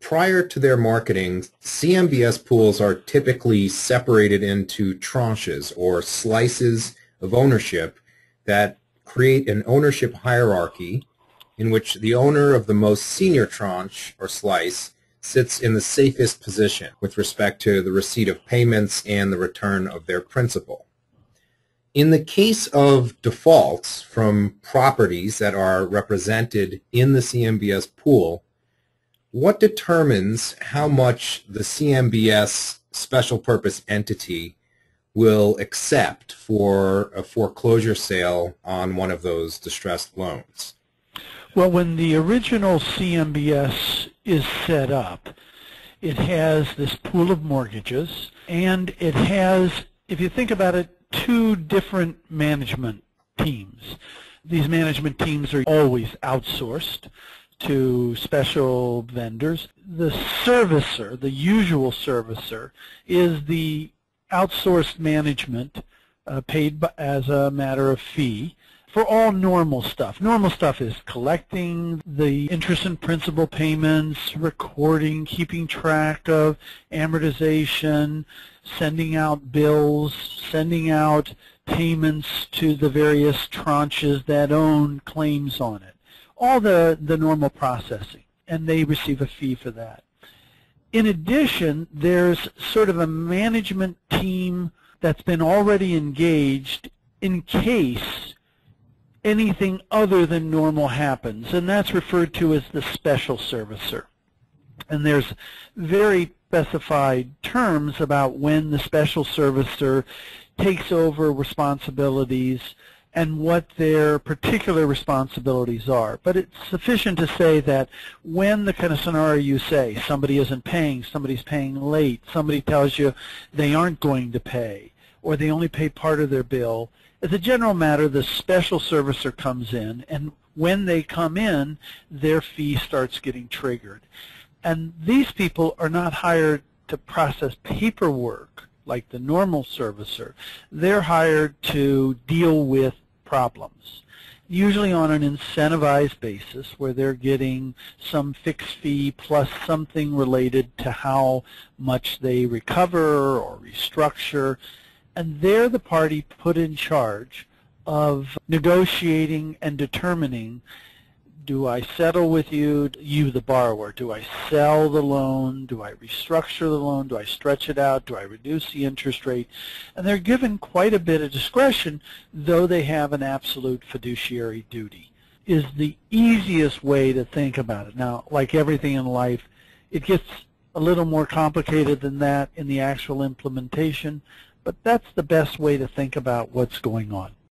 Prior to their marketing, CMBS pools are typically separated into tranches or slices of ownership that create an ownership hierarchy in which the owner of the most senior tranche or slice sits in the safest position with respect to the receipt of payments and the return of their principal. In the case of defaults from properties that are represented in the CMBS pool, what determines how much the CMBS special purpose entity will accept for a foreclosure sale on one of those distressed loans? Well, when the original CMBS is set up, it has this pool of mortgages, and it has, if you think about it, two different management teams. These management teams are always outsourced to special vendors. The servicer, the usual servicer, is the outsourced management paid as a matter of fee for all normal stuff. Normal stuff is collecting the interest and principal payments, recording, keeping track of amortization, sending out bills, sending out payments to the various tranches that own claims on it. All the normal processing, and they receive a fee for that. In addition, there's sort of a management team that's been already engaged in case anything other than normal happens, and that's referred to as the special servicer. And there's very specified terms about when the special servicer takes over responsibilities and what their particular responsibilities are. But it's sufficient to say that when the kind of scenario you say, somebody isn't paying, somebody's paying late, somebody tells you they aren't going to pay, or they only pay part of their bill, as a general matter, the special servicer comes in, and when they come in, their fee starts getting triggered. And these people are not hired to process paperwork like the normal servicer. They're hired to deal with problems, usually on an incentivized basis where they're getting some fixed fee plus something related to how much they recover or restructure. And they're the party put in charge of negotiating and determining, do I settle with you, the borrower? Do I sell the loan? Do I restructure the loan? Do I stretch it out? Do I reduce the interest rate? And they're given quite a bit of discretion, though they have an absolute fiduciary duty, is the easiest way to think about it. Now, like everything in life, it gets a little more complicated than that in the actual implementation, but that's the best way to think about what's going on.